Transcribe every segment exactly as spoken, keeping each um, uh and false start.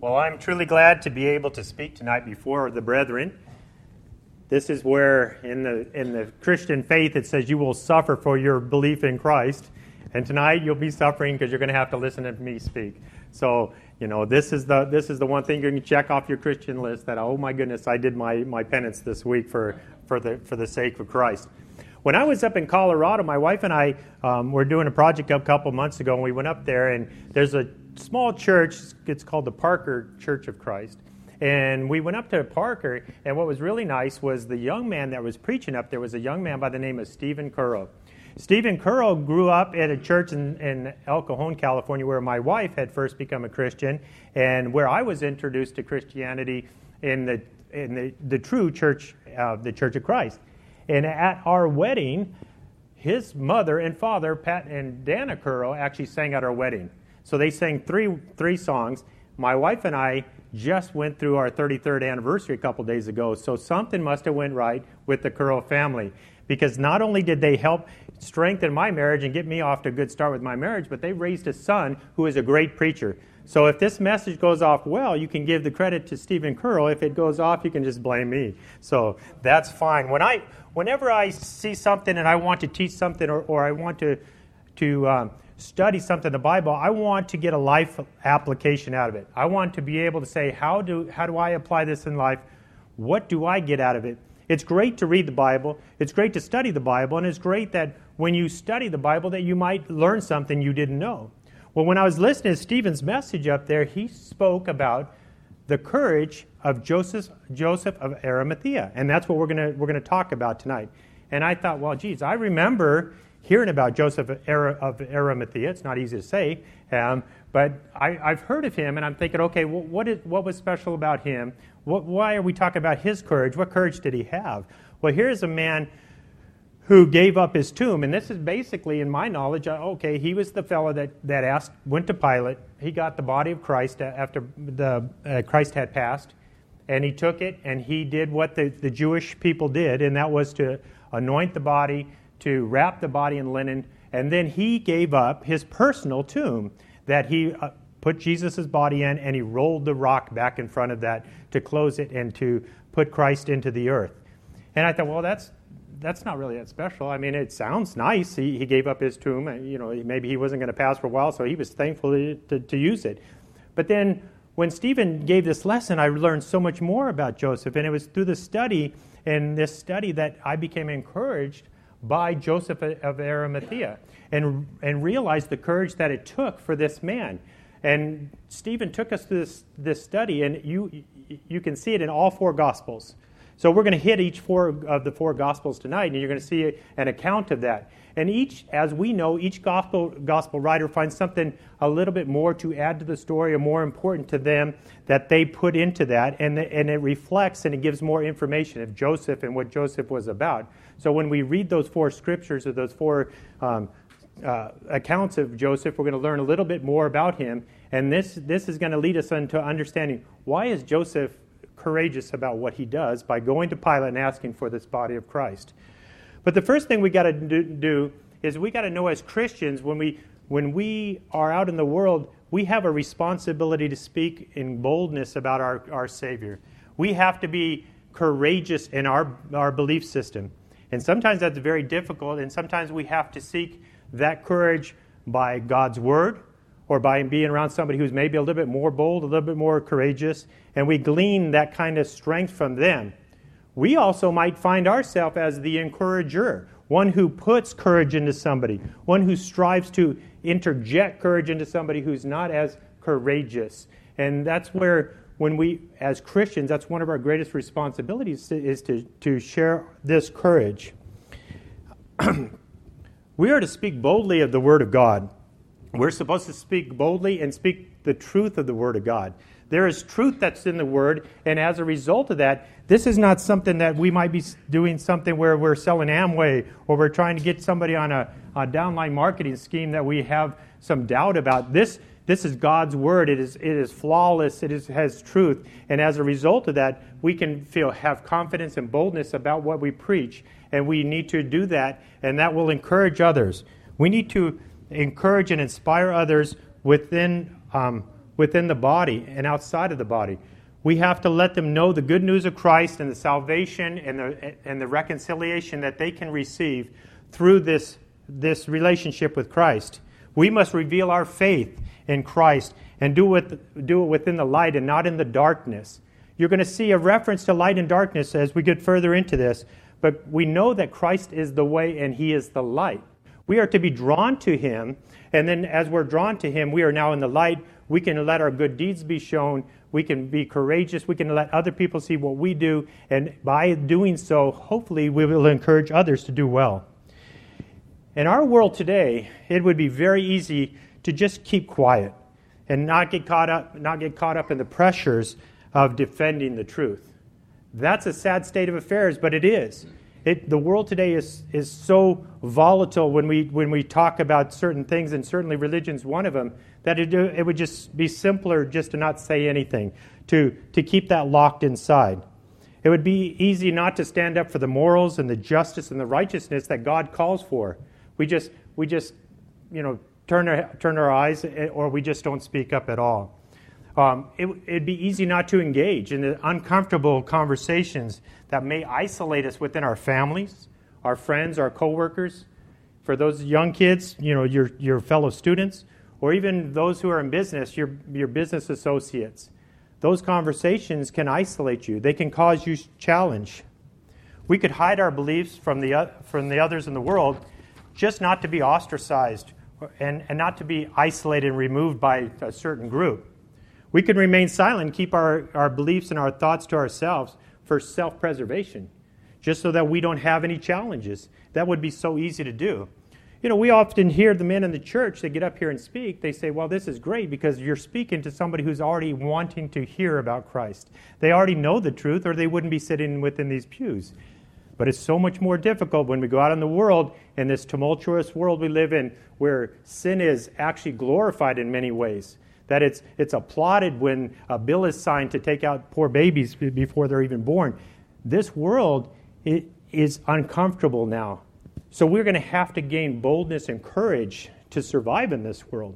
Well, I'm truly glad to be able to speak tonight before the brethren. This is where in the in the Christian faith it says you will suffer for your belief in Christ. And tonight you'll be suffering because you're going to have to listen to me speak. So, you know, this is the this is the one thing you can check off your Christian list that, oh my goodness, I did my, my penance this week for, for the for the sake of Christ. When I was up in Colorado, my wife and I um, were doing a project a couple months ago, and we went up there, and there's a small church. It's called the Parker Church of Christ. And we went up to Parker, and what was really nice was the young man that was preaching up there was a young man by the name of Stephen Curl. Stephen Curl grew up at a church in, in El Cajon, California, where my wife had first become a Christian, and where I was introduced to Christianity in the in the, the true church of uh, the Church of Christ. And at our wedding, his mother and father, Pat and Dana Curl, actually sang at our wedding. So they sang three three songs. My wife and I just went through our thirty-third anniversary a couple days ago, so something must have went right with the Curl family, because not only did they help strengthen my marriage and get me off to a good start with my marriage, but they raised a son who is a great preacher. So if this message goes off well, you can give the credit to Stephen Curl. If it goes off, you can just blame me. So that's fine. When I, whenever I see something and I want to teach something, or, or I want to to um, study something in the Bible, I want to get a life application out of it. I want to be able to say, how do how do I apply this in life? What do I get out of it? It's great to read the Bible. It's great to study the Bible, and it's great that when you study the Bible that you might learn something you didn't know. Well, when I was listening to Stephen's message up there, he spoke about the courage of Joseph Joseph of Arimathea, and that's what we're gonna we're gonna talk about tonight. And I thought, well, geez, I remember hearing about Joseph of Arimathea. It's not easy to say, um, but I, I've heard of him, and I'm thinking, okay, well, what is what was special about him? What, why are we talking about his courage? What courage did he have? Well, here's a man who gave up his tomb, and this is basically, in my knowledge, uh, okay, he was the fellow that, that asked, went to Pilate. He got the body of Christ after the uh, Christ had passed, and he took it, and he did what the, the Jewish people did, and that was to anoint the body, to wrap the body in linen, and then he gave up his personal tomb that he uh, put Jesus' body in, and he rolled the rock back in front of that to close it and to put Christ into the earth. And I thought, well, that's that's not really that special. I mean, it sounds nice. He, he gave up his tomb. And, you know, maybe he wasn't going to pass for a while, so he was thankful to, to, to use it. But then when Stephen gave this lesson, I learned so much more about Joseph, and it was through the study, and this study that I became encouraged by Joseph of Arimathea, and and realized the courage that it took for this man. And Stephen took us through this, this study, and you you can see it in all four Gospels. So we're going to hit each four of the four Gospels tonight, and you're going to see an account of that. And each, as we know, each gospel gospel writer finds something a little bit more to add to the story, or more important to them, that they put into that, and, the, and it reflects and it gives more information of Joseph and what Joseph was about. So when we read those four scriptures, or those four um, uh, accounts of Joseph, we're going to learn a little bit more about him, and this this is going to lead us into understanding, why is Joseph courageous about what he does by going to Pilate and asking for this body of Christ. But the first thing we got to do, do is we got to know, as Christians, when we when we are out in the world, we have a responsibility to speak in boldness about our, our Savior. We have to be courageous in our, our belief system. And sometimes that's very difficult, and sometimes we have to seek that courage by God's Word, or by being around somebody who's maybe a little bit more bold, a little bit more courageous, and we glean that kind of strength from them. We also might find ourselves as the encourager, one who puts courage into somebody, one who strives to interject courage into somebody who's not as courageous. And that's where, when we, as Christians, that's one of our greatest responsibilities, is to, to share this courage. We are to speak boldly of the Word of God. We're supposed to speak boldly and speak the truth of the Word of God. There is truth that's in the Word, and as a result of that, this is not something that we might be doing something where we're selling Amway, or we're trying to get somebody on a, a downline marketing scheme that we have some doubt about. This this is God's Word. It is it is flawless. It is, has truth, and as a result of that, we can feel have confidence and boldness about what we preach, and we need to do that, and that will encourage others. We need to encourage and inspire others within um, within the body and outside of the body. We have to let them know the good news of Christ and the salvation and the and the reconciliation that they can receive through this, this relationship with Christ. We must reveal our faith in Christ and do it, do it within the light and not in the darkness. You're going to see a reference to light and darkness as we get further into this, but we know that Christ is the way and He is the light. We are to be drawn to Him, and then as we're drawn to Him, we are now in the light. We can let our good deeds be shown. We can be courageous. We can let other people see what we do, and by doing so, hopefully we will encourage others to do well. In our world today, it would be very easy to just keep quiet and not get caught up, not get caught up in the pressures of defending the truth. That's a sad state of affairs, but it is. It, the world today is is so volatile when we when we talk about certain things, and certainly religion's one of them, that it, it would just be simpler just to not say anything, to, to keep that locked inside. It would be easy not to stand up for the morals and the justice and the righteousness that God calls for. We just, we just, you know, turn our turn our eyes, or we just don't speak up at all. Um, it, it'd be easy not to engage in the uncomfortable conversations that may isolate us within our families, our friends, our coworkers. For those young kids, you know, your your fellow students, or even those who are in business, your your business associates. Those conversations can isolate you. They can cause you challenge. We could hide our beliefs from the from the others in the world, just not to be ostracized and, and not to be isolated and removed by a certain group. We can remain silent, keep our, our beliefs and our thoughts to ourselves for self-preservation, just so that we don't have any challenges. That would be so easy to do. You know, we often hear the men in the church that get up here and speak, they say, well, this is great because you're speaking to somebody who's already wanting to hear about Christ. They already know the truth, or they wouldn't be sitting within these pews. But it's so much more difficult when we go out in the world, in this tumultuous world we live in, where sin is actually glorified in many ways. That it's it's applauded when a bill is signed to take out poor babies before they're even born. This world it is uncomfortable now. So we're going to have to gain boldness and courage to survive in this world.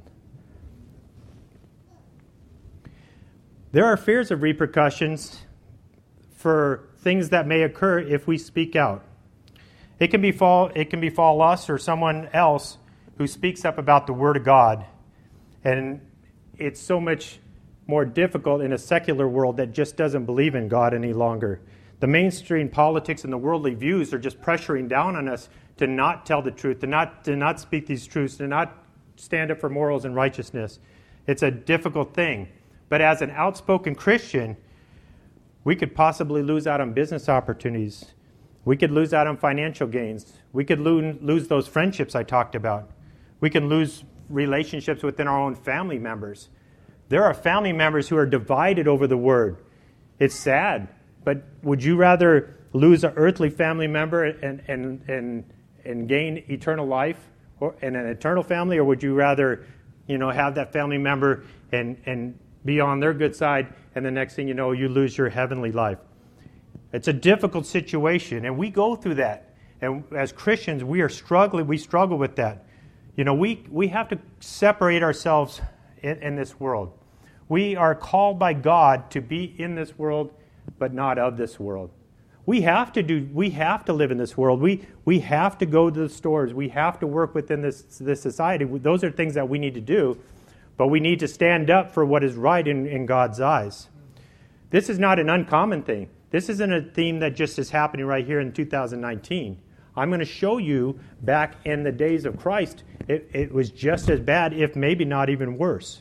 There are fears of repercussions for things that may occur if we speak out. It can befall, it can befall us or someone else who speaks up about the Word of God. And it's so much more difficult in a secular world that just doesn't believe in God any longer. The mainstream politics and the worldly views are just pressuring down on us to not tell the truth, to not to not speak these truths, to not stand up for morals and righteousness. It's a difficult thing. But as an outspoken Christian, we could possibly lose out on business opportunities. We could lose out on financial gains. We could lose, lose those friendships I talked about. We can lose relationships within our own family members. There are family members who are divided over the Word. It's sad, but would you rather lose an earthly family member and and and, and gain eternal life or and an eternal family, or would you rather, you know, have that family member and and be on their good side, and the next thing you know, you lose your heavenly life? It's a difficult situation, and we go through that. And as Christians, we are struggling. We struggle with that. You know, we, we have to separate ourselves in, in this world. We are called by God to be in this world, but not of this world. We have to do. We have to live in this world. We we have to go to the stores. We have to work within this this society. Those are things that we need to do, but we need to stand up for what is right in, in God's eyes. This is not an uncommon thing. This isn't a theme that just is happening right here in two thousand nineteen. I'm going to show you back in the days of Christ, it, it was just as bad, if maybe not even worse.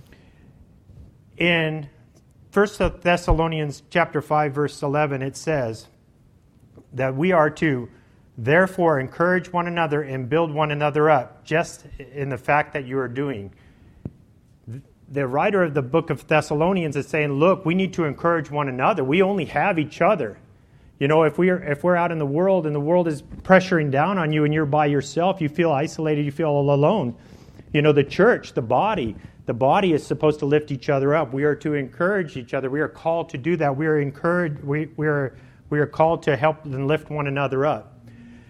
In First Thessalonians chapter five, verse eleven, it says that we are to therefore encourage one another and build one another up, just in the fact that you are doing. The writer of the book of Thessalonians is saying, look, we need to encourage one another. We only have each other. You know, if we're if we're out in the world and the world is pressuring down on you and you're by yourself, you feel isolated, you feel all alone. You know, the church, the body, the body is supposed to lift each other up. We are to encourage each other. We are called to do that. We are encouraged. We we are we are called to help and lift one another up.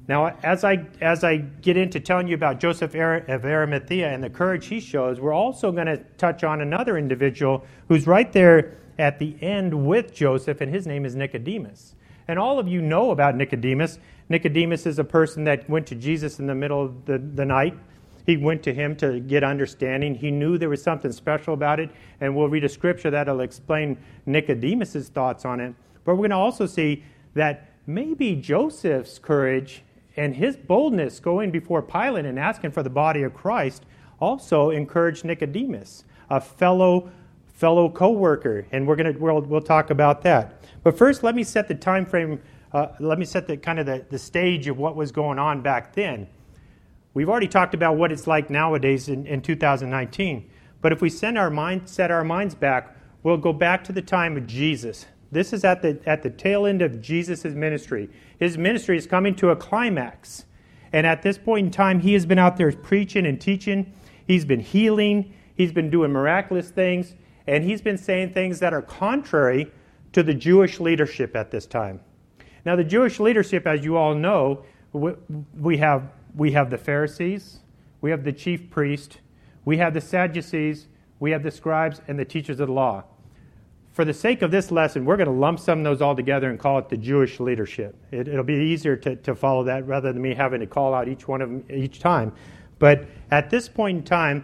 Now, as I as I get into telling you about Joseph of Arimathea and the courage he shows, we're also going to touch on another individual who's right there at the end with Joseph, and his name is Nicodemus. And all of you know about Nicodemus. Nicodemus is a person that went to Jesus in the middle of the, the night. He went to him to get understanding. He knew there was something special about it, and we'll read a scripture that'll explain Nicodemus's thoughts on it. But we're going to also see that maybe Joseph's courage and his boldness going before Pilate and asking for the body of Christ also encouraged Nicodemus, a fellow fellow co-worker, and we're going to we'll, we'll talk about that. But first, let me set the time frame. Uh, let me set the kind of the, the stage of what was going on back then. We've already talked about what it's like nowadays in, in two thousand nineteen. But if we send our mind, set our minds back, we'll go back to the time of Jesus. This is at the at the tail end of Jesus' ministry. His ministry is coming to a climax. And at this point in time, he has been out there preaching and teaching. He's been healing. He's been doing miraculous things. And he's been saying things that are contrary to the Jewish leadership at this time. Now, the Jewish leadership, as you all know, we have we have the Pharisees, we have the chief priest, we have the Sadducees, we have the scribes, and the teachers of the law. For the sake of this lesson, we're going to lump some of those all together and call it the Jewish leadership. It, it'll be easier to, to follow that rather than me having to call out each one of them each time. But at this point in time,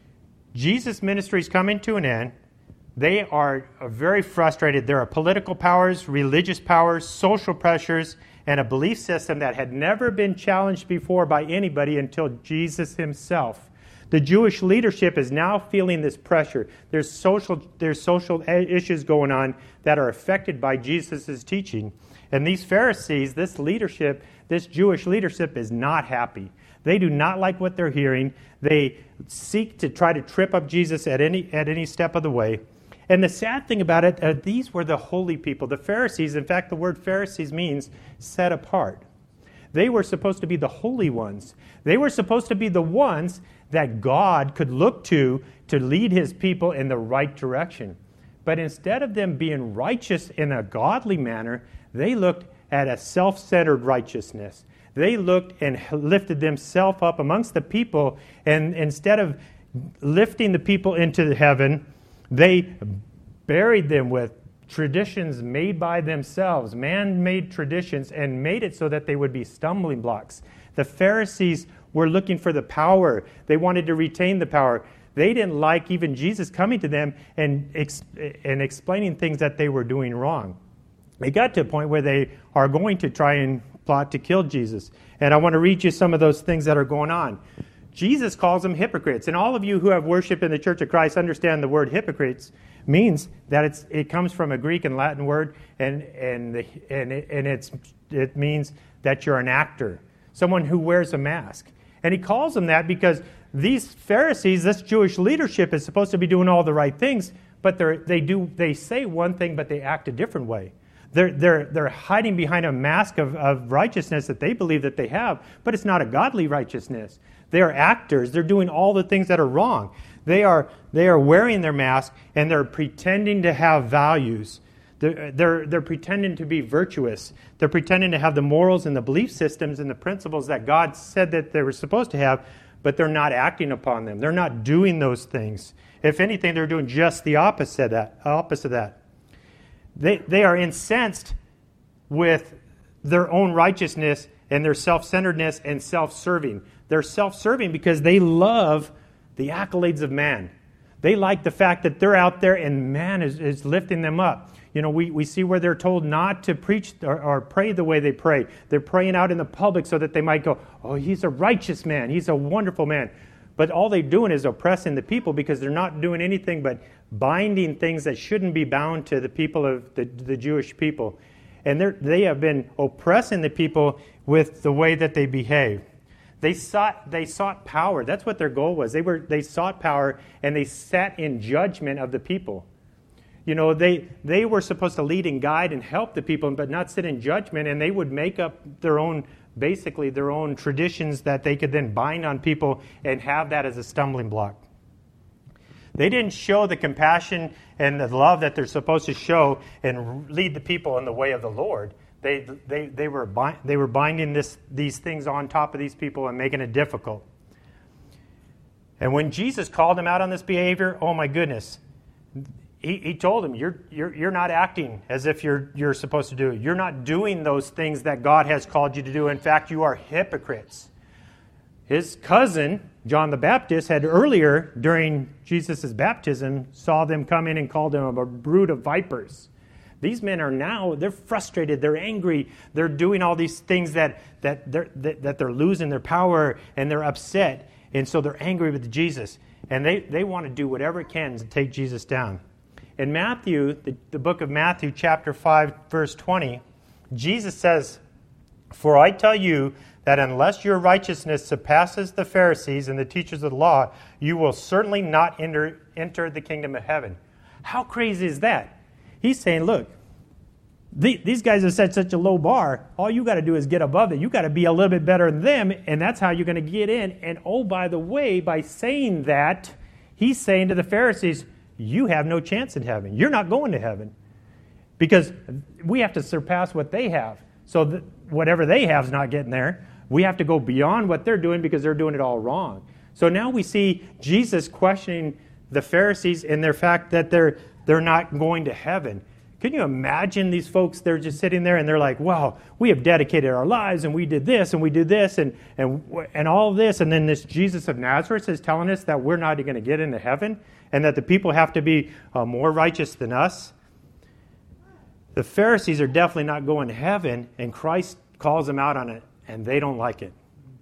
Jesus' ministry is coming to an end. They are very frustrated. There are political powers, religious powers, social pressures, and a belief system that had never been challenged before by anybody until Jesus himself. The Jewish leadership is now feeling this pressure. There's social, there's social issues going on that are affected by Jesus' teaching. And these Pharisees, this leadership, this Jewish leadership is not happy. They do not like what they're hearing. They seek to try to trip up Jesus at any at any step of the way. And the sad thing about it, uh, these were the holy people. The Pharisees, in fact, the word Pharisees means set apart. They were supposed to be the holy ones. They were supposed to be the ones that God could look to to lead his people in the right direction. But instead of them being righteous in a godly manner, they looked at a self-centered righteousness. They looked and lifted themselves up amongst the people, and instead of lifting the people into heaven, they buried them with traditions made by themselves, man-made traditions, and made it so that they would be stumbling blocks. The Pharisees were looking for the power. They wanted to retain the power. They didn't like even Jesus coming to them and, ex- and explaining things that they were doing wrong. They got to a point where they are going to try and plot to kill Jesus. And I want to read you some of those things that are going on. Jesus calls them hypocrites. And all of you who have worshiped in the Church of Christ understand the word hypocrites means that it's it comes from a Greek and Latin word, and and the, and it, and it's it means that you're an actor, someone who wears a mask. And he calls them that because these Pharisees, this Jewish leadership, is supposed to be doing all the right things, but they they do they say one thing, but they act a different way. They're they're they're hiding behind a mask of, of righteousness that they believe that they have, but it's not a godly righteousness. They are actors. They're doing all the things that are wrong. They are they are wearing their mask and they're pretending to have values. They're, they're they're pretending to be virtuous. They're pretending to have the morals and the belief systems and the principles that God said that they were supposed to have, but they're not acting upon them. They're not doing those things. If anything, they're doing just the opposite of that. Opposite of that. They they are incensed with their own righteousness and their self-centeredness and self-serving. They're self-serving because they love the accolades of man. They like the fact that they're out there and man is, is lifting them up. You know, we, we see where they're told not to preach or, or pray the way they pray. They're praying out in the public so that they might go, oh, he's a righteous man. He's a wonderful man. But all they're doing is oppressing the people because they're not doing anything but binding things that shouldn't be bound to the people of the, the Jewish people. And they have been oppressing the people with the way that they behave. They sought they sought power. That's what their goal was. They were they sought power and they sat in judgment of the people. You know, they they were supposed to lead and guide and help the people, but not sit in judgment, and they would make up their own, basically their own traditions that they could then bind on people and have that as a stumbling block. They didn't show the compassion and the love that they're supposed to show and lead the people in the way of the Lord. They, they, they, were, bind, they were binding this, these things on top of these people and making it difficult. And when Jesus called them out on this behavior, oh my goodness, he, he told them, you're, you're, you're not acting as if you're, you're supposed to do it. You're not doing those things that God has called you to do. In fact, you are hypocrites. His cousin, John the Baptist, had earlier, during Jesus' baptism, saw them come in and called them a brood of vipers. These men are now, they're frustrated, they're angry, they're doing all these things that, that, they're, that, that they're losing their power, and they're upset. And so they're angry with Jesus. And they, they want to do whatever it can to take Jesus down. In Matthew, the, the book of Matthew, chapter five, verse twenty, Jesus says, "For I tell you that unless your righteousness surpasses the Pharisees and the teachers of the law, you will certainly not enter, enter the kingdom of heaven." How crazy is that? He's saying, look, the, these guys have set such a low bar. All you got to do is get above it. You got to be a little bit better than them, and that's how you're going to get in. And oh, by the way, by saying that, he's saying to the Pharisees, you have no chance in heaven. You're not going to heaven because we have to surpass what they have. So that whatever they have is not getting there. We have to go beyond what they're doing because they're doing it all wrong. So now we see Jesus questioning the Pharisees in their fact that they're they're not going to heaven. Can you imagine these folks? They're just sitting there and they're like, wow, we have dedicated our lives and we did this and we did this and and and all of this. And then this Jesus of Nazareth is telling us that we're not going to get into heaven and that the people have to be uh, more righteous than us. The Pharisees are definitely not going to heaven, and Christ calls them out on it, and they don't like it.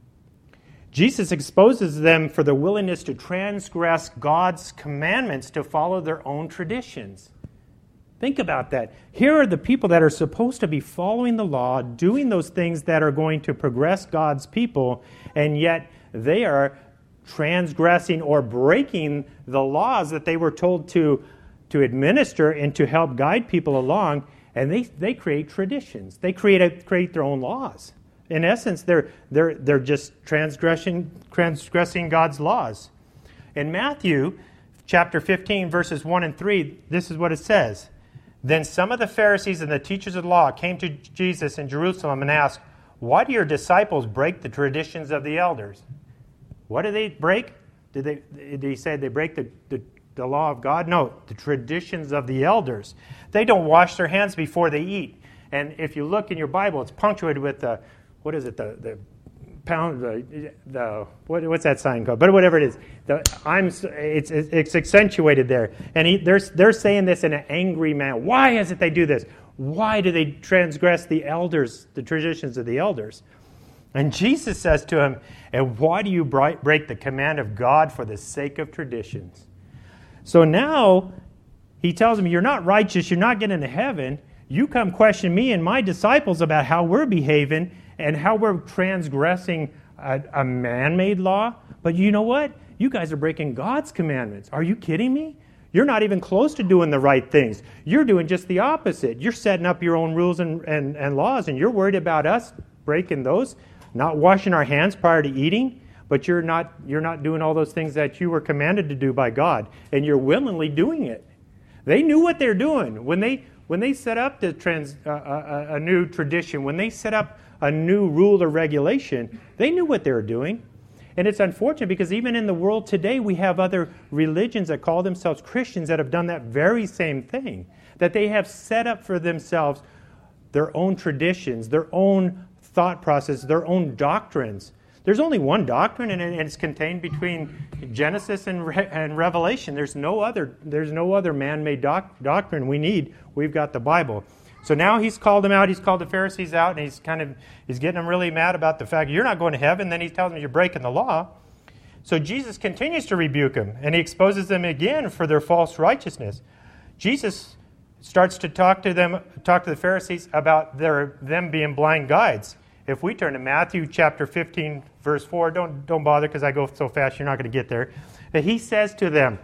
Jesus exposes them for their willingness to transgress God's commandments to follow their own traditions. Think about that. Here are the people that are supposed to be following the law, doing those things that are going to progress God's people, and yet they are transgressing or breaking the laws that they were told to, to administer and to help guide people along, and they, they create traditions. They create, a, create their own laws. In essence, they're, they're, they're just transgressing, transgressing God's laws. In Matthew chapter fifteen, verses one and three, this is what it says. Then some of the Pharisees and the teachers of the law came to Jesus in Jerusalem and asked, "Why do your disciples break the traditions of the elders?" What do they break? Did they? Did he say they break the, the, the law of God? No, the traditions of the elders. They don't wash their hands before they eat. And if you look in your Bible, it's punctuated with the, what is it, the, the pound, the, the what, what's that sign called? But whatever it is, the, I'm, it's, it's accentuated there. And he, they're, they're saying this in an angry manner. Why is it they do this? Why do they transgress the elders, the traditions of the elders? And Jesus says to him, "And why do you break the command of God for the sake of traditions?" So now he tells him, you're not righteous, you're not getting to heaven. You come question me and my disciples about how we're behaving and how we're transgressing a, a man-made law. But you know what? You guys are breaking God's commandments. Are you kidding me? You're not even close to doing the right things. You're doing just the opposite. You're setting up your own rules and, and, and laws, and you're worried about us breaking those. Not washing our hands prior to eating, but you're not you're not doing all those things that you were commanded to do by God, and you're willingly doing it. They knew what they're doing when they when they set up the trans uh, a, a new tradition, when they set up a new rule or regulation. They knew what they were doing, and it's unfortunate because even in the world today, we have other religions that call themselves Christians that have done that very same thing. That they have set up for themselves their own traditions, their own thought process, their own doctrines. There's only one doctrine, and it's contained between Genesis and, Re- and Revelation. There's no other. There's no other man-made doc- doctrine we need. We've got the Bible. So now he's called them out. He's called the Pharisees out, and he's kind of he's getting them really mad about the fact you're not going to heaven. Then he tells them you're breaking the law. So Jesus continues to rebuke them, and he exposes them again for their false righteousness. Jesus starts to talk to them, talk to the Pharisees about their them being blind guides. If we turn to Matthew chapter fifteen, verse four, don't, don't bother because I go so fast you're not going to get there. But he says to them,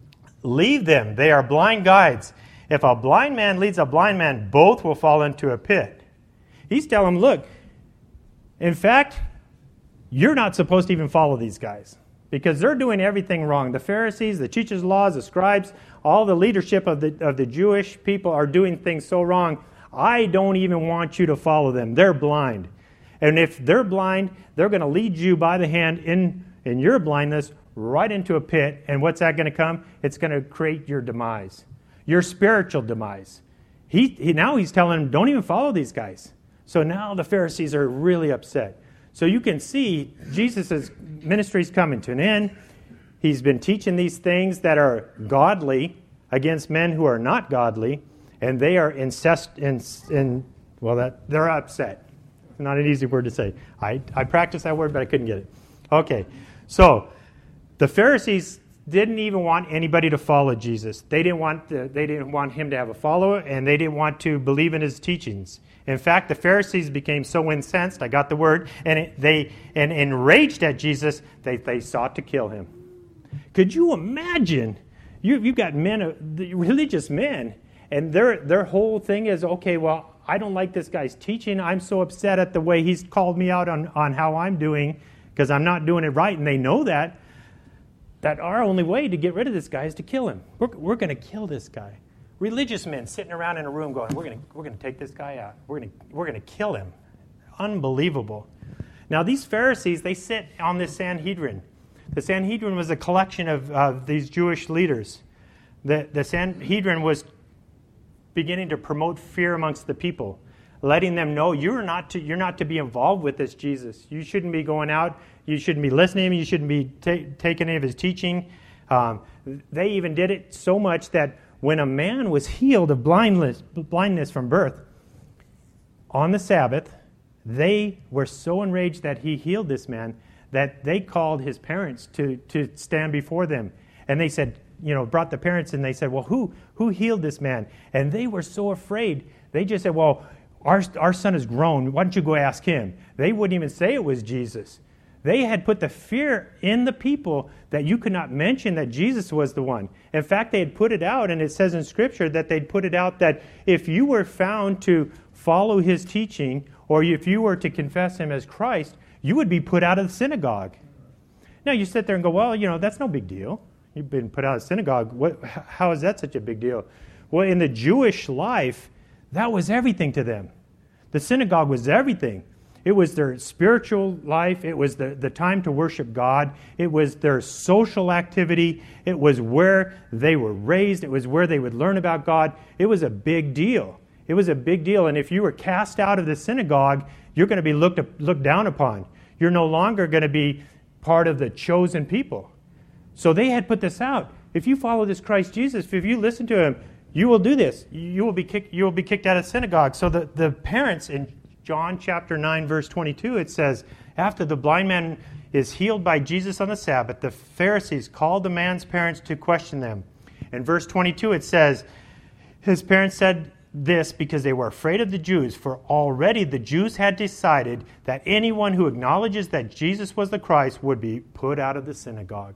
"Leave them, they are blind guides. If a blind man leads a blind man, both will fall into a pit." He's telling them, look, in fact, you're not supposed to even follow these guys because they're doing everything wrong. The Pharisees, the teachers of laws, the scribes, all the leadership of the, of the Jewish people are doing things so wrong. I don't even want you to follow them. They're blind. And if they're blind, they're going to lead you by the hand in, in your blindness right into a pit. And what's that going to come? It's going to create your demise, your spiritual demise. He, he now he's telling them, don't even follow these guys. So now the Pharisees are really upset. So you can see Jesus' ministry is coming to an end. He's been teaching these things that are godly against men who are not godly, and they are incest in, in well, that they're upset. Not an easy word to say. I, I practiced that word, but I couldn't get it. Okay, so the Pharisees didn't even want anybody to follow Jesus. They didn't want the, they didn't want him to have a follower, and they didn't want to believe in his teachings. In fact, the Pharisees became so incensed, I got the word, and it, they and enraged at Jesus, they, they sought to kill him. Could you imagine? You, you've got men, religious men, and their their whole thing is, okay, well, I don't like this guy's teaching. I'm so upset at the way he's called me out on, on how I'm doing because I'm not doing it right, and they know that. That our only way to get rid of this guy is to kill him. We're, we're going to kill this guy. Religious men sitting around in a room going, we're going to we're going to take this guy out. We're going to we're going to kill him. Unbelievable. Now these Pharisees, they sit on this Sanhedrin. The Sanhedrin was a collection of uh, these Jewish leaders. The the Sanhedrin was beginning to promote fear amongst the people, letting them know you're not to you're not to be involved with this Jesus. You shouldn't be going out. You shouldn't be listening to him. You shouldn't be ta- taking any of his teaching. Um, they even did it so much that when a man was healed of blindness, blindness from birth on the Sabbath, they were so enraged that he healed this man that they called his parents to, to stand before them. And they said, you know, brought the parents and they said, well, who who healed this man? And they were so afraid. They just said, well, our, our son is grown. Why don't you go ask him? They wouldn't even say it was Jesus. They had put the fear in the people that you could not mention that Jesus was the one. In fact, they had put it out, and it says in Scripture that they'd put it out that if you were found to follow his teaching, or if you were to confess him as Christ, you would be put out of the synagogue. Now, you sit there and go, well, you know, that's no big deal. You've been put out of the synagogue. What, how is that such a big deal? Well, in the Jewish life, that was everything to them. The synagogue was everything. It was their spiritual life. It was the, the time to worship God. It was their social activity. It was where they were raised. It was where they would learn about God. It was a big deal. It was a big deal. And if you were cast out of the synagogue, you're going to be looked, looked down upon. You're no longer going to be part of the chosen people. So they had put this out. If you follow this Christ Jesus, if you listen to him, you will do this. You will be kicked, you will be kicked out of the synagogue. So the, the parents in John chapter nine, verse twenty-two, it says, after the blind man is healed by Jesus on the Sabbath, the Pharisees called the man's parents to question them. In verse twenty-two, it says, his parents said this because they were afraid of the Jews, for already the Jews had decided that anyone who acknowledges that Jesus was the Christ would be put out of the synagogue.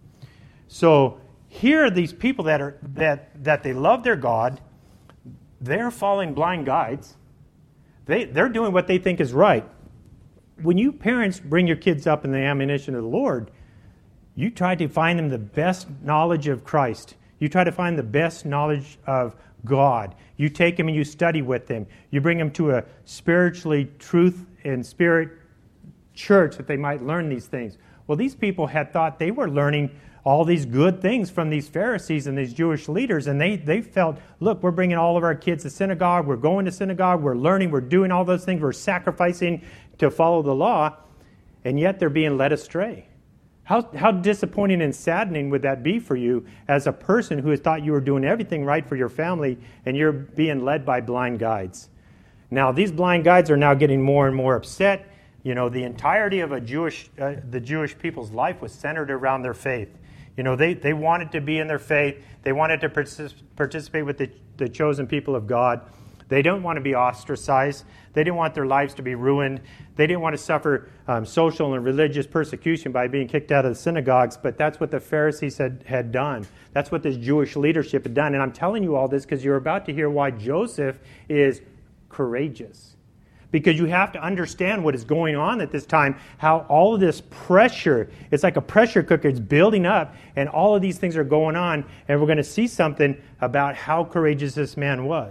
So here are these people that are that that they love their God. They're following blind guides. They, they're doing what they think is right. When you parents bring your kids up in the admonition of the Lord, you try to find them the best knowledge of Christ. You try to find the best knowledge of God. You take them and you study with them. You bring them to a spiritually truth and spirit church that they might learn these things. Well, these people had thought they were learning all these good things from these Pharisees and these Jewish leaders, and they, they felt, look, we're bringing all of our kids to synagogue, we're going to synagogue, we're learning, we're doing all those things, we're sacrificing to follow the law, and yet they're being led astray. How, how disappointing and saddening would that be for you as a person who has thought you were doing everything right for your family, and you're being led by blind guides? Now, these blind guides are now getting more and more upset. You know, the entirety of a Jewish, uh, the Jewish people's life was centered around their faith. You know, they, they wanted to be in their faith. They wanted to partic- participate with the, the chosen people of God. They don't want to be ostracized. They didn't want their lives to be ruined. They didn't want to suffer um, social and religious persecution by being kicked out of the synagogues, but that's what the Pharisees had, had done. That's what this Jewish leadership had done. And I'm telling you all this because you're about to hear why Joseph is courageous. Because you have to understand what is going on at this time, how all of this pressure, it's like a pressure cooker, it's building up, and all of these things are going on, and we're going to see something about how courageous this man was.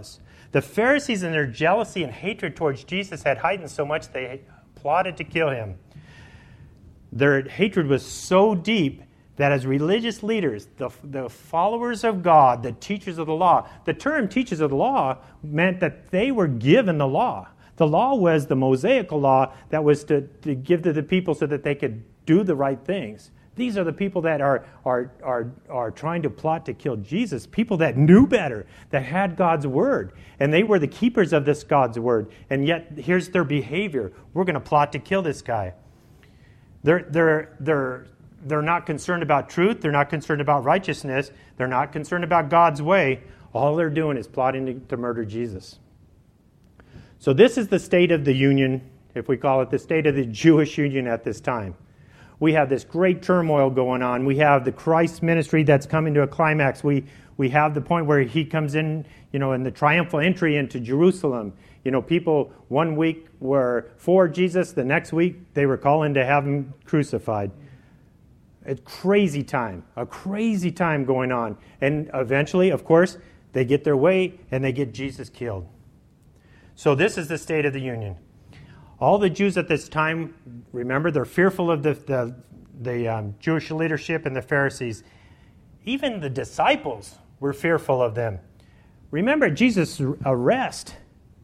The Pharisees and their jealousy and hatred towards Jesus had heightened so much they plotted to kill him. Their hatred was so deep that as religious leaders, the, the followers of God, the teachers of the law, the term teachers of the law meant that they were given the law. The law was the Mosaical law that was to, to give to the people so that they could do the right things. These are the people that are, are, are, are trying to plot to kill Jesus, people that knew better, that had God's word. And they were the keepers of this God's word. And yet, here's their behavior. We're going to plot to kill this guy. They're, they're, they're, they're not concerned about truth. They're not concerned about righteousness. They're not concerned about God's way. All they're doing is plotting to, to murder Jesus. So this is the state of the union, if we call it the state of the Jewish union at this time. We have this great turmoil going on. We have the Christ ministry that's coming to a climax. We we have the point where he comes in, you know, in the triumphal entry into Jerusalem. You know, people one week were for Jesus, the next week they were calling to have him crucified. A crazy time, a crazy time going on. And eventually, of course, they get their way and they get Jesus killed. So this is the state of the union. All the Jews at this time, remember, they're fearful of the, the, the um, Jewish leadership and the Pharisees. Even the disciples were fearful of them. Remember Jesus' arrest.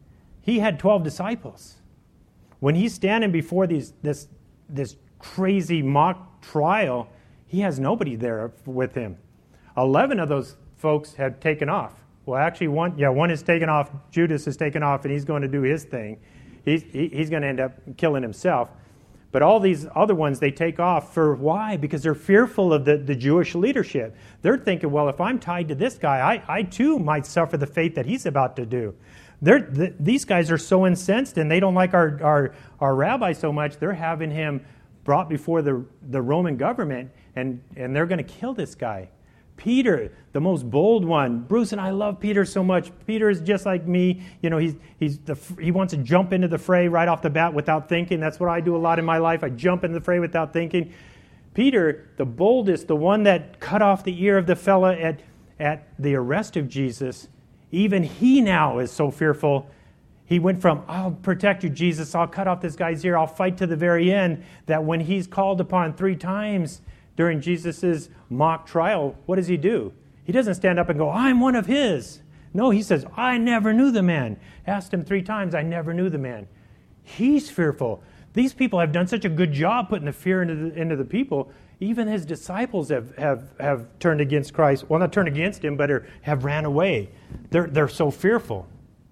He had twelve disciples. When he's standing before these, this, this crazy mock trial, he has nobody there with him. Eleven of those folks had taken off. Well, actually, one, yeah, one is taken off. Judas is taken off, and he's going to do his thing. He's, he, he's going to end up killing himself. But all these other ones, they take off. For why? Because they're fearful of the, the Jewish leadership. They're thinking, well, if I'm tied to this guy, I, I too might suffer the fate that he's about to do. They're, th- these guys are so incensed, and they don't like our, our, our rabbi so much, they're having him brought before the, the Roman government, and, and they're going to kill this guy. Peter, the most bold one. Bruce and I love Peter so much. Peter is just like me. You know, he's he's the, he wants to jump into the fray right off the bat without thinking. That's what I do a lot in my life. I jump in the fray without thinking. Peter, the boldest, the one that cut off the ear of the fella at, at the arrest of Jesus, even he now is so fearful. He went from, I'll protect you, Jesus. I'll cut off this guy's ear. I'll fight to the very end. That when he's called upon three times during Jesus' mock trial, what does he do? He doesn't stand up and go, I'm one of his. No, he says, I never knew the man. Asked him three times, I never knew the man. He's fearful. These people have done such a good job putting the fear into the, into the people. Even his disciples have, have, have turned against Christ. Well, not turned against him, but are, have ran away. They're, they're so fearful.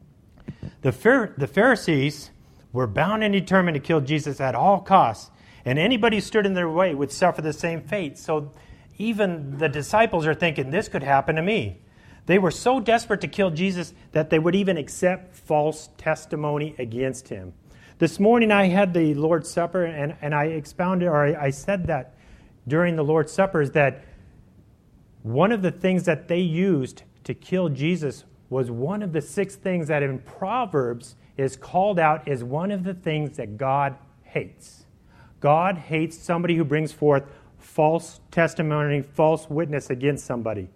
The, Phar- the Pharisees were bound and determined to kill Jesus at all costs. And anybody who stood in their way would suffer the same fate. So even the disciples are thinking, this could happen to me. They were so desperate to kill Jesus that they would even accept false testimony against him. This morning I had the Lord's Supper, and, and I expounded, or I, I said that during the Lord's Supper, is that one of the things that they used to kill Jesus was one of the six things that in Proverbs is called out as one of the things that God hates. God hates somebody who brings forth false testimony, false witness against somebody.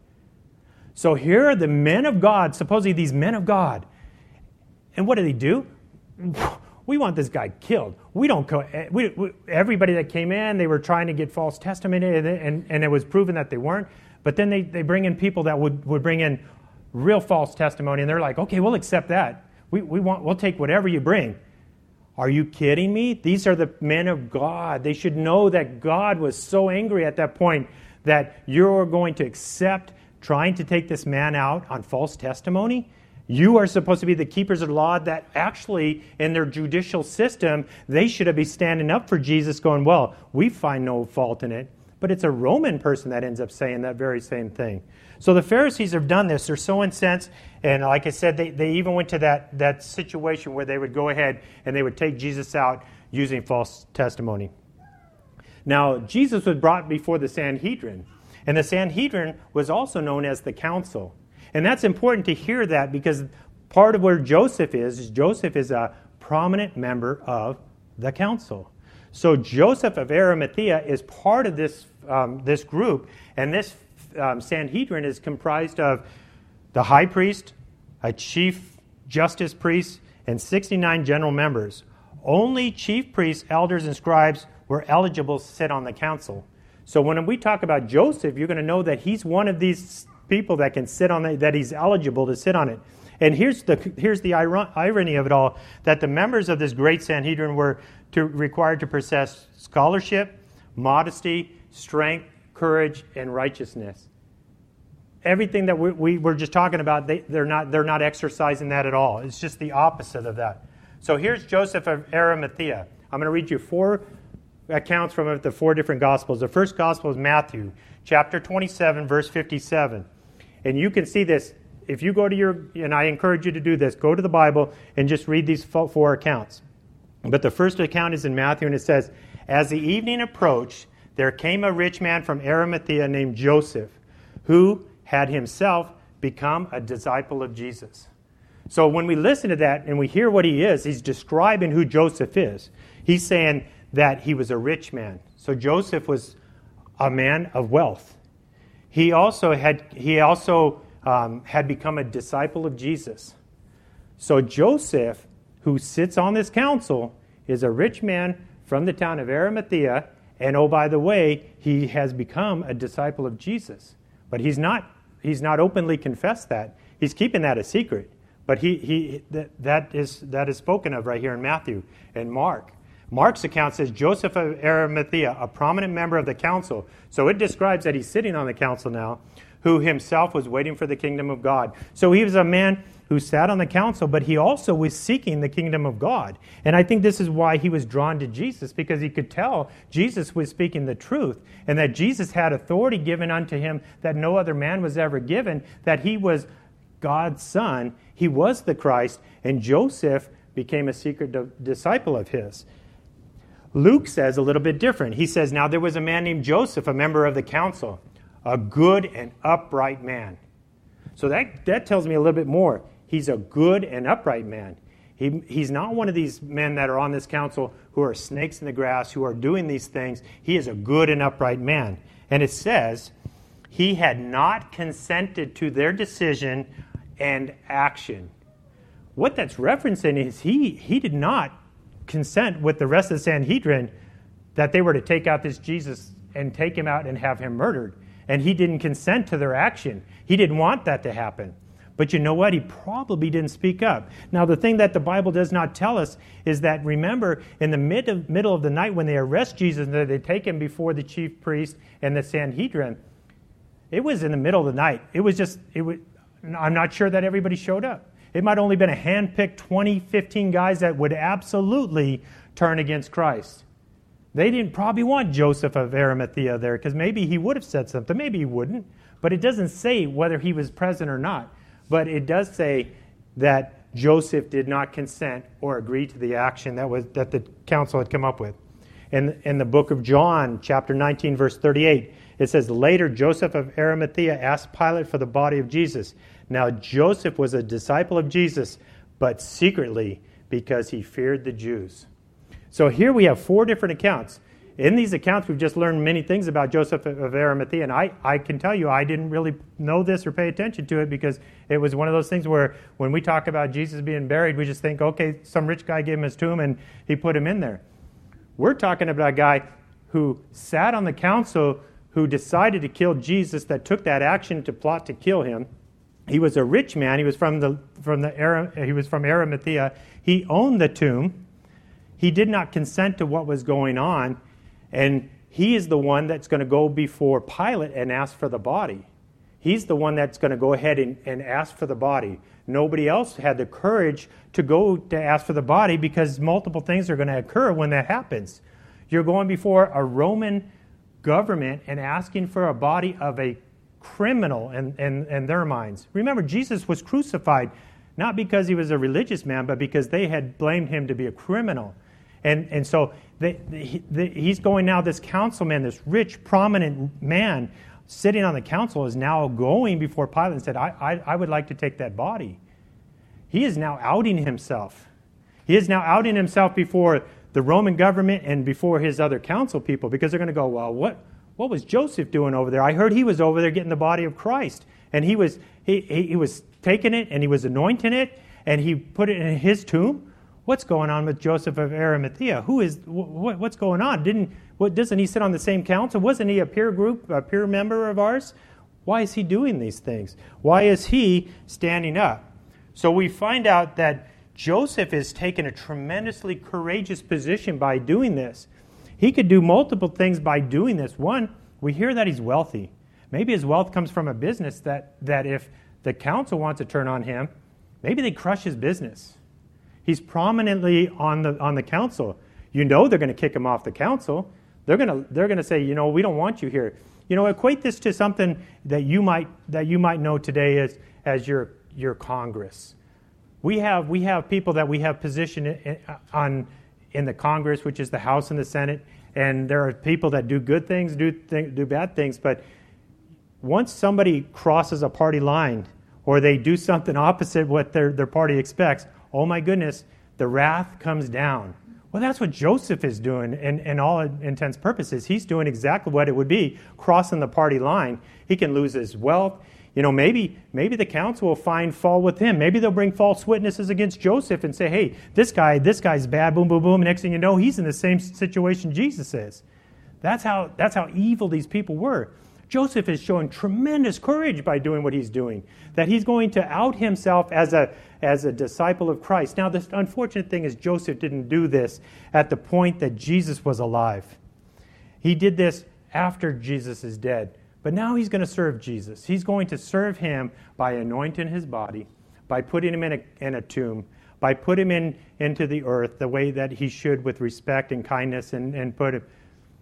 So here are the men of God, supposedly these men of God. And what do they do? We want this guy killed. We don't. Co- we, we, everybody that came in, they were trying to get false testimony, and, and, and it was proven that they weren't. But then they, they bring in people that would, would bring in real false testimony, and they're like, okay, we'll accept that. We, we want, we'll take whatever you bring. Are you kidding me? These are the men of God. They should know that God was so angry at that point that you're going to accept trying to take this man out on false testimony. You are supposed to be the keepers of the law that actually, in their judicial system, they should be standing up for Jesus going, well, we find no fault in it. But it's a Roman person that ends up saying that very same thing. So the Pharisees have done this. They're so incensed. And like I said, they, they even went to that, that situation where they would go ahead and they would take Jesus out using false testimony. Now, Jesus was brought before the Sanhedrin. And the Sanhedrin was also known as the council. And that's important to hear that, because part of where Joseph is, is Joseph is a prominent member of the council. So Joseph of Arimathea is part of this, um, this group. And this um, Sanhedrin is comprised of the high priest, a chief justice priests, and sixty-nine general members. Only chief priests, elders, and scribes were eligible to sit on the council. So when we talk about Joseph, you're going to know that he's one of these people that can sit on it, that he's eligible to sit on it. And here's the here's the irony of it all, that the members of this great Sanhedrin were to, required to possess scholarship, modesty, strength, courage, and righteousness. Everything that we, we were just talking about, they, they're not they're not exercising that at all. It's just the opposite of that. So here's Joseph of Arimathea. I'm going to read you four accounts from the four different Gospels. The first Gospel is Matthew, chapter twenty-seven, verse fifty-seven. And you can see this. If you go to your, and I encourage you to do this, go to the Bible and just read these four accounts. But the first account is in Matthew, and it says, "As the evening approached, there came a rich man from Arimathea named Joseph, who had himself become a disciple of Jesus." So when we listen to that and we hear what he is, he's describing who Joseph is. He's saying that he was a rich man. So Joseph was a man of wealth. He also had he also um, had become a disciple of Jesus. So Joseph, who sits on this council, is a rich man from the town of Arimathea, and oh, by the way, he has become a disciple of Jesus. But he's not he's not openly confessed that. He's keeping that a secret. But he he that, that is that is spoken of right here in Matthew and Mark. Mark's account says Joseph of Arimathea, a prominent member of the council. So it describes that he's sitting on the council now, who himself was waiting for the kingdom of God. So he was a man who sat on the council, but he also was seeking the kingdom of God. And I think this is why he was drawn to Jesus, because he could tell Jesus was speaking the truth, and that Jesus had authority given unto him that no other man was ever given, that he was God's son, he was the Christ, and Joseph became a secret di- disciple of his. Luke says a little bit different. He says, "Now there was a man named Joseph, a member of the council, a good and upright man." So that, that tells me a little bit more. He's a good and upright man. He, he's not one of these men that are on this council who are snakes in the grass, who are doing these things. He is a good and upright man. And it says, he had not consented to their decision and action. What that's referencing is he, he did not consent with the rest of the Sanhedrin that they were to take out this Jesus and take him out and have him murdered. And he didn't consent to their action. He didn't want that to happen. But you know what? He probably didn't speak up. Now, the thing that the Bible does not tell us is that, remember, in the mid of, middle of the night when they arrest Jesus and they take him before the chief priest and the Sanhedrin, it was in the middle of the night. It was just, it was, I'm not sure that everybody showed up. It might only been a hand-picked twenty, fifteen guys that would absolutely turn against Christ. They didn't probably want Joseph of Arimathea there, because maybe he would have said something. Maybe he wouldn't. But it doesn't say whether he was present or not. But it does say that Joseph did not consent or agree to the action that was that the council had come up with. In, in the book of John, chapter nineteen, verse thirty-eight, it says, "Later Joseph of Arimathea asked Pilate for the body of Jesus. Now Joseph was a disciple of Jesus, but secretly, because he feared the Jews." So here we have four different accounts. In these accounts, we've just learned many things about Joseph of Arimathea, and I, I can tell you I didn't really know this or pay attention to it, because it was one of those things where when we talk about Jesus being buried, we just think, okay, some rich guy gave him his tomb and he put him in there. We're talking about a guy who sat on the council, who decided to kill Jesus, that took that action to plot to kill him. He was a rich man. He was from the from the he was from Arimathea. He owned the tomb. He did not consent to what was going on, and he is the one that's going to go before Pilate and ask for the body. He's the one that's going to go ahead and, and ask for the body. Nobody else had the courage to go to ask for the body, because multiple things are going to occur when that happens. You're going before a Roman government and asking for a body of a criminal in, in, in their minds. Remember, Jesus was crucified not because he was a religious man, but because they had blamed him to be a criminal. And and so they, they, they, he's going now, this councilman, this rich, prominent man sitting on the council, is now going before Pilate and said, I, I, I would like to take that body. He is now outing himself. He is now outing himself before the Roman government and before his other council people, because they're going to go, well, what what was Joseph doing over there? I heard he was over there getting the body of Christ. And he was he, he, he was taking it and he was anointing it. and he put it in his tomb? What's going on with Joseph of Arimathea? Who is, what, what's going on? Didn't, what, doesn't he sit on the same council? Wasn't he a peer group, a peer member of ours? Why is he doing these things? Why is he standing up? So we find out that Joseph is taking a tremendously courageous position by doing this. He could do multiple things by doing this. One, we hear that he's wealthy. Maybe his wealth comes from a business that, that if the council wants to turn on him, maybe they crush his business. He's prominently on the on the council. You know they're going to kick him off the council. They're going to they're going to say, you know, we don't want you here. You know, equate this to something that you might that you might know today as as your your Congress. We have we have people that we have positioned in, on in the Congress, which is the House and the Senate, and there are people that do good things, do th- do bad things, but once somebody crosses a party line or they do something opposite what their, their party expects, oh my goodness, the wrath comes down. Well, that's what Joseph is doing in, in all intents and purposes. He's doing exactly what it would be, crossing the party line. He can lose his wealth. You know, maybe maybe the council will find fault with him. Maybe they'll bring false witnesses against Joseph and say, hey, this guy, this guy's bad, boom, boom, boom. Next thing you know, he's in the same situation Jesus is. That's how that's how evil these people were. Joseph is showing tremendous courage by doing what he's doing, that he's going to out himself as a as a disciple of Christ. Now, the unfortunate thing is Joseph didn't do this at the point that Jesus was alive. He did this after Jesus is dead. But now he's going to serve Jesus. He's going to serve him by anointing his body, by putting him in a, in a tomb, by putting him in, into the earth the way that he should with respect and kindness and, and put him.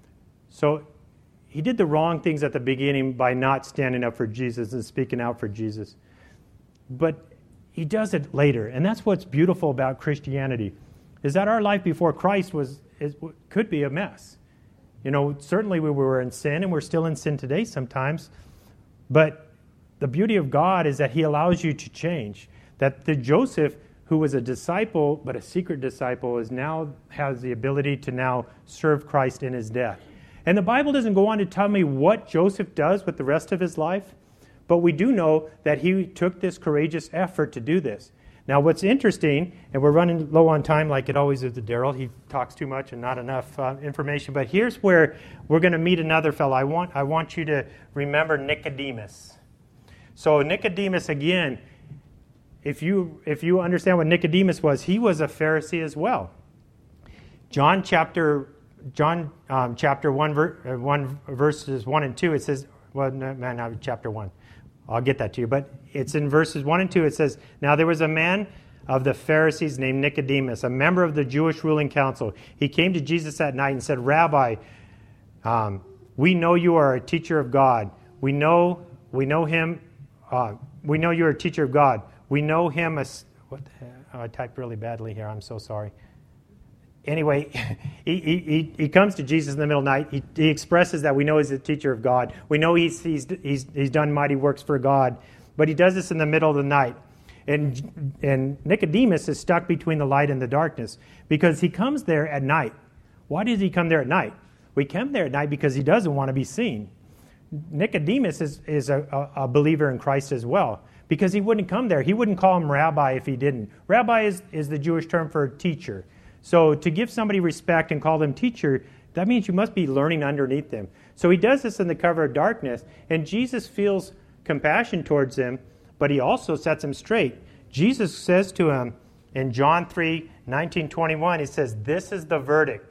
So he did the wrong things at the beginning by not standing up for Jesus and speaking out for Jesus. But he does it later. And that's what's beautiful about Christianity, is that our life before Christ was is, could be a mess. You know, certainly we were in sin, and we're still in sin today sometimes. But the beauty of God is that he allows you to change. That the Joseph, who was a disciple, but a secret disciple, is now has the ability to now serve Christ in his death. And the Bible doesn't go on to tell me what Joseph does with the rest of his life, but we do know that he took this courageous effort to do this. Now, what's interesting, and we're running low on time like it always is with Daryl. He talks too much and not enough uh, information. But here's where we're going to meet another fellow. I want, I want you to remember Nicodemus. So Nicodemus, again, if you if you understand what Nicodemus was, he was a Pharisee as well. John chapter John um, chapter one, ver, uh, one verses one and two. It says, well, no, man, not chapter one. I'll get that to you. But it's in verses one and two. It says, now there was a man of the Pharisees named Nicodemus, a member of the Jewish ruling council. He came to Jesus that night and said, Rabbi, um, we know you are a teacher of God. We know we know him. Uh, we know you are a teacher of God. We know him as... What the heck? Oh, I typed really badly here. I'm so sorry. Anyway, he, he, he comes to Jesus in the middle of the night. He, he expresses that we know he's a teacher of God. We know he's, he's, he's, he's done mighty works for God. But he does this in the middle of the night. And, and Nicodemus is stuck between the light and the darkness because he comes there at night. Why does he come there at night? We come there at night because he doesn't want to be seen. Nicodemus is, is a, a believer in Christ as well because he wouldn't come there. He wouldn't call him rabbi if he didn't. Rabbi is, is the Jewish term for teacher. So to give somebody respect and call them teacher, that means you must be learning underneath them. So he does this in the cover of darkness, and Jesus feels compassion towards him, but he also sets him straight. Jesus says to him in John three, nineteen, twenty-one, he says, this is the verdict.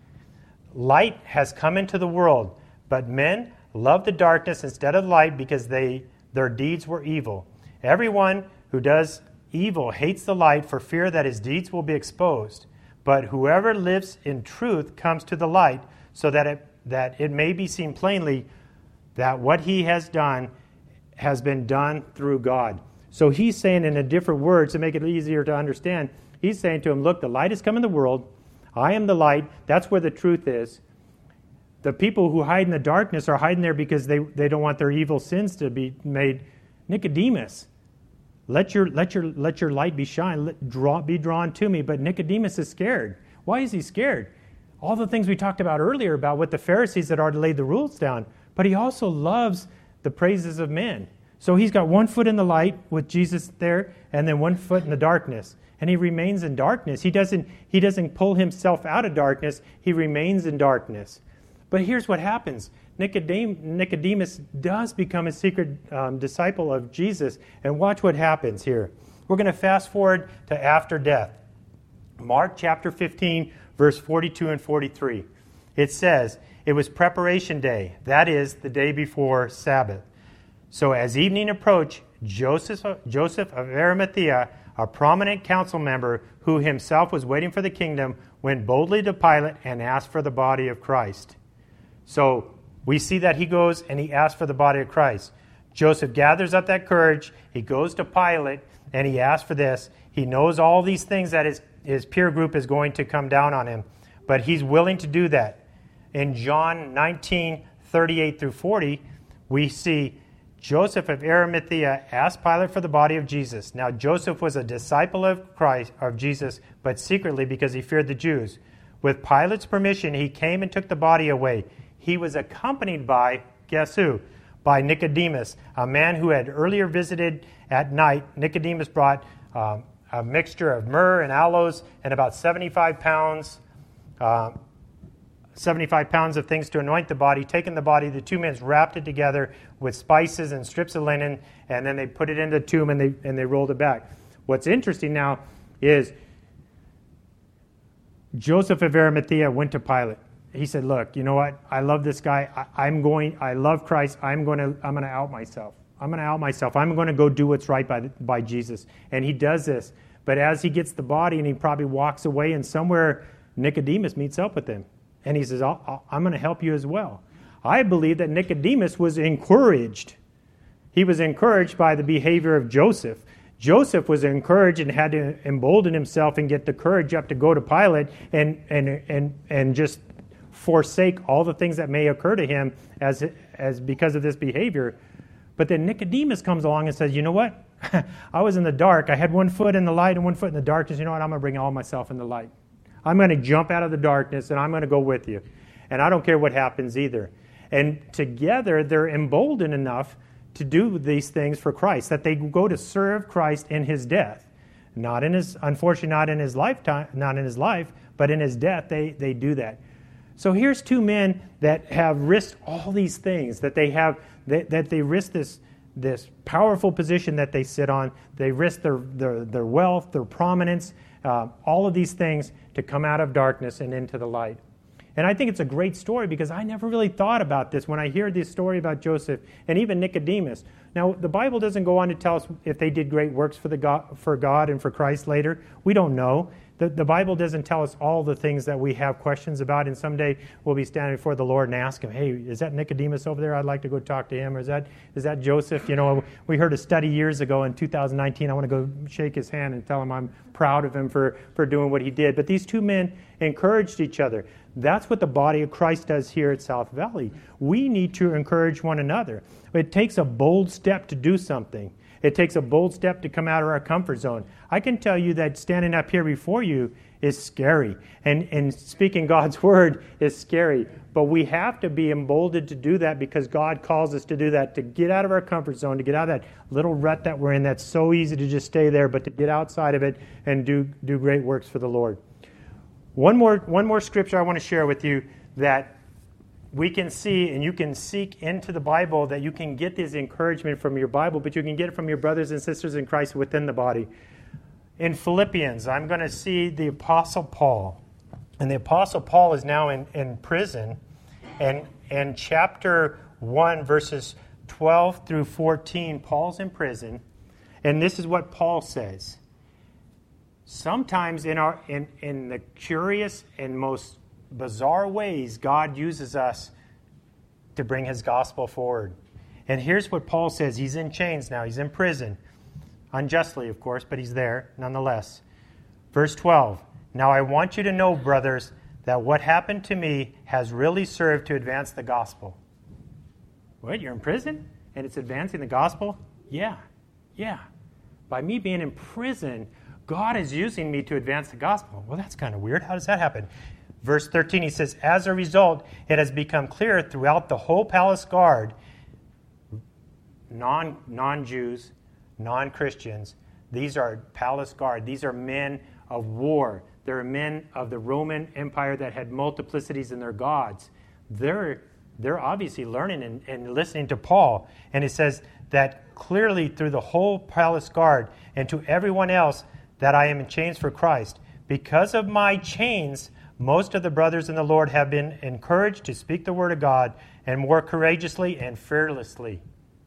Light has come into the world, but men love the darkness instead of light because they their deeds were evil. Everyone who does evil hates the light for fear that his deeds will be exposed. But whoever lives in truth comes to the light so that it, that it may be seen plainly that what he has done has been done through God. So he's saying in a different words to make it easier to understand, he's saying to him, look, the light has come in the world. I am the light. That's where the truth is. The people who hide in the darkness are hiding there because they, they don't want their evil sins to be made. Nicodemus, Let your let your let your light be shine. Let, draw be drawn to me. But Nicodemus is scared. Why is he scared? All the things we talked about earlier about what the Pharisees had already laid the rules down. But he also loves the praises of men. So he's got one foot in the light with Jesus there, and then one foot in the darkness. And he remains in darkness. He doesn't, he doesn't pull himself out of darkness. He remains in darkness. But here's what happens. Nicodem, Nicodemus does become a secret um, disciple of Jesus. And watch what happens here. We're going to fast forward to after death. Mark chapter fifteen, verse forty-two and forty-three. It says, "It was preparation day, that is, the day before Sabbath. So as evening approached, Joseph, Joseph of Arimathea, a prominent council member who himself was waiting for the kingdom, went boldly to Pilate and asked for the body of Christ." So we see that he goes and he asks for the body of Christ. Joseph gathers up that courage. He goes to Pilate and he asks for this. He knows all these things that his, his peer group is going to come down on him, but he's willing to do that. In John nineteen, thirty-eight through forty, we see Joseph of Arimathea asked Pilate for the body of Jesus. Now, Joseph was a disciple of Christ, of Jesus, but secretly because he feared the Jews. With Pilate's permission, he came and took the body away. He was accompanied by, guess who? By Nicodemus, a man who had earlier visited at night. Nicodemus brought um, a mixture of myrrh and aloes and about seventy-five pounds uh, seventy-five pounds of things to anoint the body. Taking the body, the two men wrapped it together with spices and strips of linen, and then they put it in the tomb and they and they rolled it back. What's interesting now is Joseph of Arimathea went to Pilate. He said, "Look, you know what? I love this guy. I, I'm going. I love Christ. I'm going to. I'm going to out myself. I'm going to out myself. I'm going to go do what's right by by Jesus." And he does this. But as he gets the body and he probably walks away, and somewhere Nicodemus meets up with him. And he says, I'll, I'll, I'm going to help you as well. I believe that Nicodemus was encouraged. He was encouraged by the behavior of Joseph. Joseph was encouraged and had to embolden himself and get the courage up to go to Pilate and and and and just forsake all the things that may occur to him as as because of this behavior. But then Nicodemus comes along and says, you know what? I was in the dark. I had one foot in the light and one foot in the darkness. You know what? I'm going to bring all myself in the light. I'm going to jump out of the darkness, and I'm going to go with you. And I don't care what happens either. And together, they're emboldened enough to do these things for Christ, that they go to serve Christ in his death. Not in his, unfortunately, not in his lifetime, not in his life, but in his death, they, they do that. So here's two men that have risked all these things, that they have, that, that they risk this, this powerful position that they sit on. They risk their, their, their wealth, their prominence, uh, all of these things to come out of darkness and into the light. And I think it's a great story because I never really thought about this when I hear this story about Joseph and even Nicodemus. Now, the Bible doesn't go on to tell us if they did great works for the God, for God and for Christ later. We don't know. The, the Bible doesn't tell us all the things that we have questions about, and someday we'll be standing before the Lord and ask him, hey, is that Nicodemus over there? I'd like to go talk to him. Or is that is that Joseph? You know, we heard a study years ago in two thousand nineteen. I want to go shake his hand and tell him I'm proud of him for, for doing what he did. But these two men encouraged each other. That's what the body of Christ does here at South Valley. We need to encourage one another. It takes a bold step to do something. It takes a bold step to come out of our comfort zone. I can tell you that standing up here before you is scary. And, and speaking God's word is scary. But we have to be emboldened to do that because God calls us to do that, to get out of our comfort zone, to get out of that little rut that we're in that's so easy to just stay there, but to get outside of it and do, do great works for the Lord. One more, one more scripture I want to share with you that we can see, and you can seek into the Bible, that you can get this encouragement from your Bible, but you can get it from your brothers and sisters in Christ within the body. In Philippians, I'm going to see the Apostle Paul. And the Apostle Paul is now in, in prison. And in chapter one, verses twelve through fourteen, Paul's in prison. And this is what Paul says. Sometimes in our in, in the curious and most bizarre ways, God uses us to bring his gospel forward. And here's what Paul says. He's in chains now. He's in prison. Unjustly, of course, but he's there nonetheless. Verse twelve. Now I want you to know, brothers, that what happened to me has really served to advance the gospel. What? You're in prison? And it's advancing the gospel? Yeah. Yeah. By me being in prison, God is using me to advance the gospel. Well, that's kind of weird. How does that happen? Verse thirteen, he says, as a result, it has become clear throughout the whole palace guard. non, non-Jews, non-Christians. These are palace guard. These are men of war. They're men of the Roman Empire that had multiplicities in their gods. They're, they're obviously learning and, and listening to Paul. And it says that clearly through the whole palace guard and to everyone else that I am in chains for Christ. Because of my chains, most of the brothers in the Lord have been encouraged to speak the word of God and more courageously and fearlessly.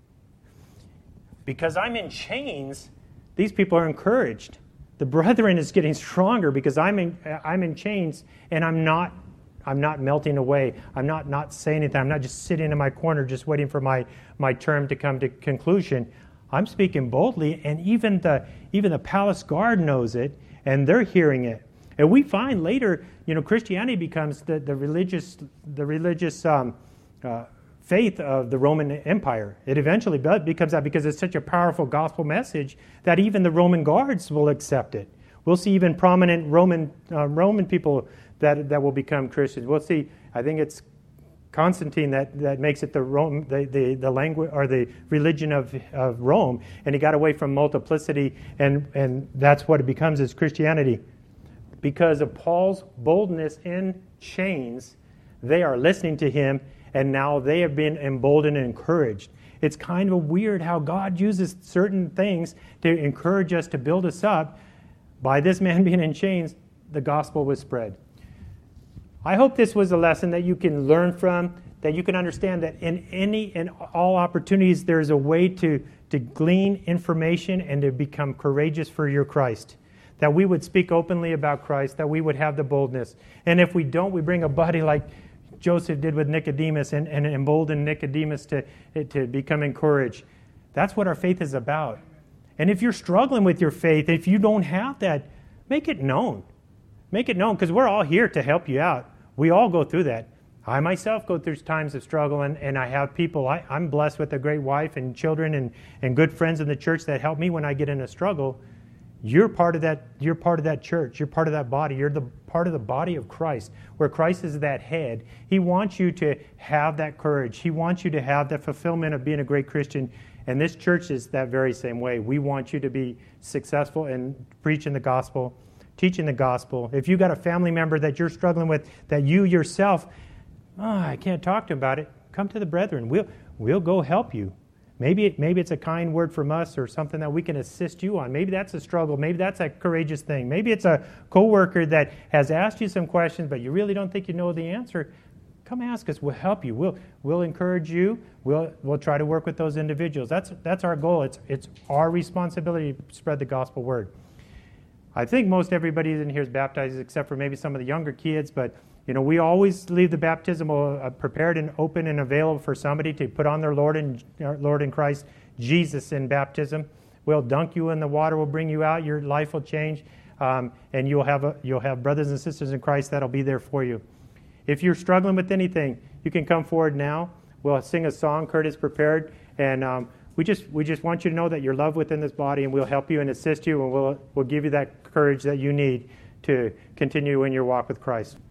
Because I'm in chains, these people are encouraged. The brethren is getting stronger because I'm in I'm in chains and I'm not I'm not melting away. I'm not not saying anything. I'm not just sitting in my corner just waiting for my, my term to come to conclusion. I'm speaking boldly, and even the even the palace guard knows it, and they're hearing it. And we find later, you know, Christianity becomes the, the religious the religious um, uh, faith of the Roman Empire. It eventually becomes that because it's such a powerful gospel message that even the Roman guards will accept it. We'll see even prominent Roman uh, Roman people that that will become Christians. We'll see. I think it's Constantine that, that makes it the Rome the the, the language or the religion of, of Rome, and he got away from multiplicity, and and that's what it becomes is Christianity. Because of Paul's boldness in chains, they are listening to him, and now they have been emboldened and encouraged. It's kind of weird how God uses certain things to encourage us, to build us up. By this man being in chains, the gospel was spread. I hope this was a lesson that you can learn from, that you can understand that in any and all opportunities, there's a way to, to glean information and to become courageous for your Christ. That we would speak openly about Christ, that we would have the boldness. And if we don't, we bring a buddy like Joseph did with Nicodemus and, and embolden Nicodemus to, to become encouraged. That's what our faith is about. And if you're struggling with your faith, if you don't have that, make it known. Make it known, because we're all here to help you out. We all go through that. I myself go through times of struggle, and, and I have people. I, I'm blessed with a great wife and children and, and good friends in the church that help me when I get in a struggle. You're part of that. You're part of that church. You're part of that body. You're the part of the body of Christ, where Christ is that head. He wants you to have that courage. He wants you to have that fulfillment of being a great Christian. And this church is that very same way. We want you to be successful in preaching the gospel, teaching the gospel. If you've got a family member that you're struggling with, that you yourself, oh, I can't talk to him about it, come to the brethren. We'll we'll go help you. Maybe it, maybe it's a kind word from us or something that we can assist you on. Maybe that's a struggle. Maybe that's a courageous thing. Maybe it's a coworker that has asked you some questions, but you really don't think you know the answer. Come ask us. We'll help you. We'll we'll encourage you. We'll we'll try to work with those individuals. That's that's our goal. It's it's our responsibility to spread the gospel word. I think most everybody in here is baptized, except for maybe some of the younger kids, but you know, we always leave the baptismal uh, prepared and open and available for somebody to put on their Lord and uh, Lord in Christ Jesus in baptism. We'll dunk you in the water. We'll bring you out. Your life will change, um, and you'll have a, you'll have brothers and sisters in Christ that'll be there for you. If you're struggling with anything, you can come forward now. We'll sing a song. Curtis prepared, and um, we just we just want you to know that you're loved within this body, and we'll help you and assist you, and we'll we'll give you that courage that you need to continue in your walk with Christ.